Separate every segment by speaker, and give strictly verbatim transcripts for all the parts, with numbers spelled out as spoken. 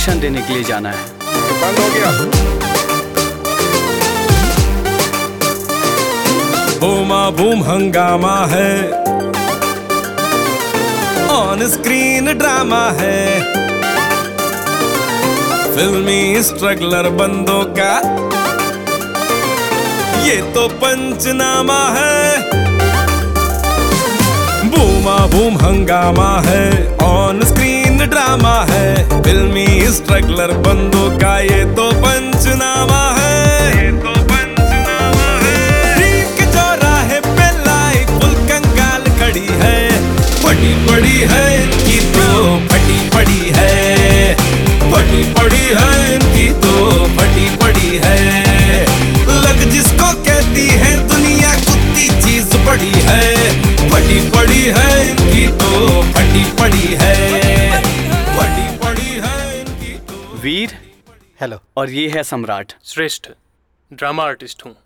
Speaker 1: Audition देने के लिए जाना है।
Speaker 2: तो बंद हो गया।
Speaker 3: बूमा बूम हंगामा है, ऑन स्क्रीन ड्रामा है, फिल्मी स्ट्रगलर बंदों का ये तो पंचनामा है। बूमा बूम हंगामा है, ऑन स्क्रीन ड्रामा है, फिल्मी स्ट्रगलर बंदों का ये तो पंचनामा है, ये तो पंचनामा है। ड्रीम के चौराहे पे लाइफ फुल कंगाल खड़ी है, फटी पड़ी है इनकी तो फटी पड़ी है, फटी पड़ी है इनकी तो फटी पड़ी है। लग जिसको कहती है दुनिया कुत्ती चीज बड़ी है, फटी पड़ी है इनकी तो फटी पड़ी है, फटी पड़ी है इनकी तो।
Speaker 1: वीर,
Speaker 4: हेलो।
Speaker 1: और ये है सम्राट।
Speaker 5: श्रेष्ठ ड्रामा आर्टिस्ट हूँ।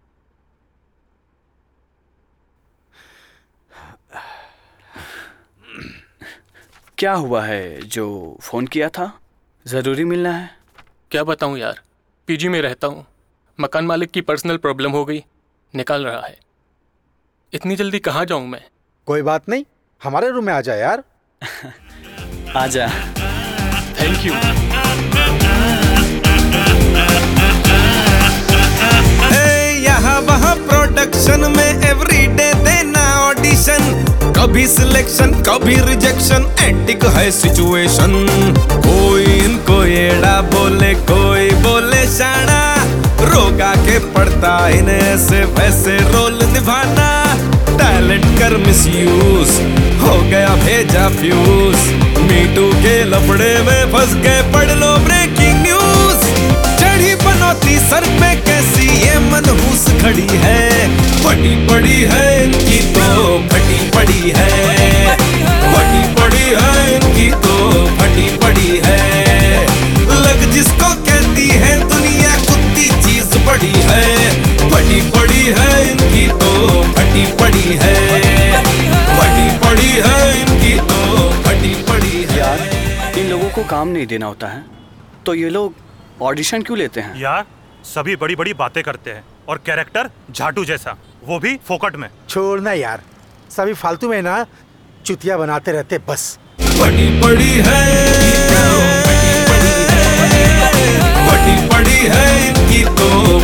Speaker 1: क्या हुआ है जो फोन किया था? जरूरी मिलना है?
Speaker 5: क्या बताऊँ यार, पीजी में रहता हूँ, मकान मालिक की पर्सनल प्रॉब्लम हो गई, निकाल रहा है। इतनी जल्दी कहाँ जाऊँ मैं?
Speaker 4: कोई बात नहीं, हमारे रूम में आ जा यार।
Speaker 1: आजा।
Speaker 5: Thank you.
Speaker 3: यहाँ वहाँ प्रोडक्शन में एवरीडे देना ऑडिशन, कभी सिलेक्शन कभी रिजेक्शन, एंटिक है सिचुएशन। कोई इनको येड़ा बोले, कोई बोले शाना, रोगा के पड़ता इन्हें ऐसे वैसे रोल निभाना। टैलेंट कर मिसयूज, हो गया भेजा फ्यूज, मीटू के लफड़े में फंस गए, पढ़ लो ब्रेकिंग न्यूज। चढ़ी बनौती सर पे कैसी ये मनहूस खड़ी है, फटी पड़ी है इनकी तो फटी पड़ी है, फटी पड़ी है इनकी तो फटी पड़ी है। लग जिसको कहती है दुनिया कुत्ती चीज बड़ी है, फटी पड़ी है इनकी तो फटी पड़ी है, फटी पड़ी है इनकी तो फटी पड़ी है।
Speaker 1: यार, इन लोगों को काम नहीं देना होता है तो ये लोग ऑडिशन क्यों लेते हैं?
Speaker 6: यार सभी बड़ी बड़ी बातें करते हैं और कैरेक्टर झाटू जैसा, वो भी फोकट में।
Speaker 4: छोड़ना यार, सभी फालतू में ना चुतिया बनाते रहते बस।
Speaker 3: फटी पड़ी है, फटी पड़ी है इनकी तो